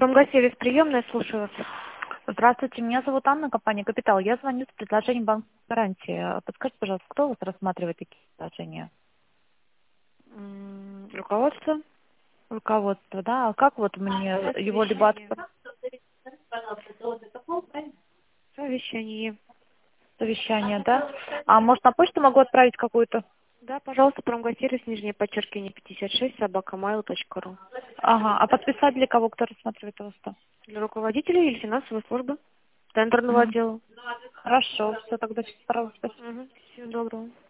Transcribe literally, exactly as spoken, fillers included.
Промгосервис приемная, слушаю вас. Здравствуйте, меня зовут Анна, компания «Капитал». Я звоню с предложением банк гарантии. Подскажите, пожалуйста, кто у вас рассматривает такие предложения? М, Руководство? Руководство, да? А как вот мне его либо от Совещание. Совещание. совещания, да? А может, на почту могу отправить какую-то? Да, пожалуйста, промгосервис, нижнее подчеркивание пятьдесят шесть, собака mail точка ру. Ага, а подписать для кого, кто рассматривает у вас-то? Для руководителя или финансовой службы? Тендерного М, отдела. Хорошо, все, тогда пожалуйста. Угу. Всего доброго.